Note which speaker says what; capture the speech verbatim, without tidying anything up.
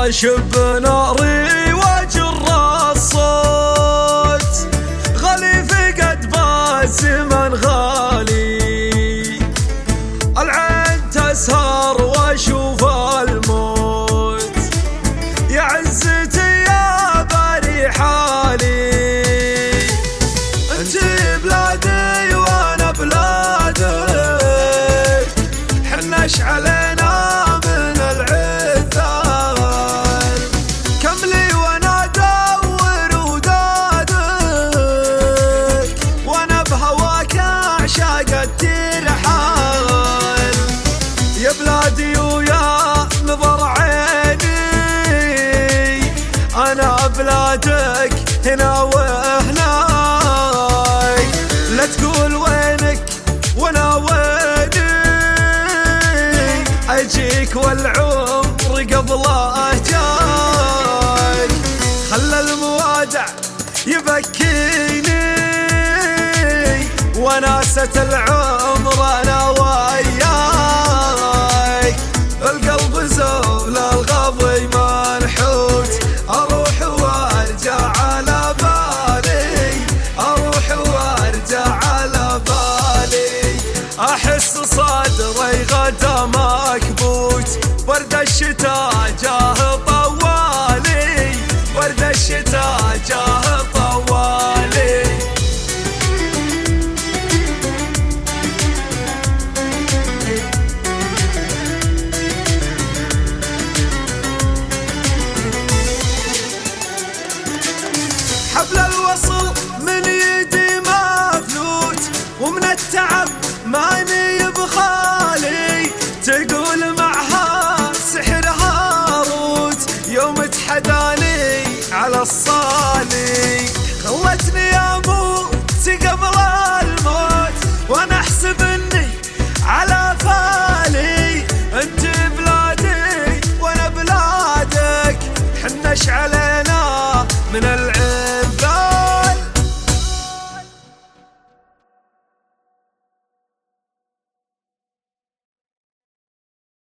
Speaker 1: واشب ناري واجر الصوت، غالي فقد بالزمن غالي، العين تسهر واشوف الموت، يا عزتي يا باري حالي، انت بلادي وانا بلادك، حنش علينا من العذاب، كملي وانا ادور ودادك، وانا بهواك اعشق الترحال، يا بلادي ويا نظر عيني، انا بلادك هنا وهناك، لا تقول وينك وانا ويني، اجيك والعمر قبله جاي، خلى الموادع يبكيني، وناسة العمر انا وياك، القلب زول الغضي منحوت، اروح وارجع على بالي، اروح وارجع على بالي، احس صدري غدا مكبوت، برد الشتاء جاه طوالي، برد الشتاء جاه طوالي. حبل الوصل من يدي مفلوت، ومن التعب ماني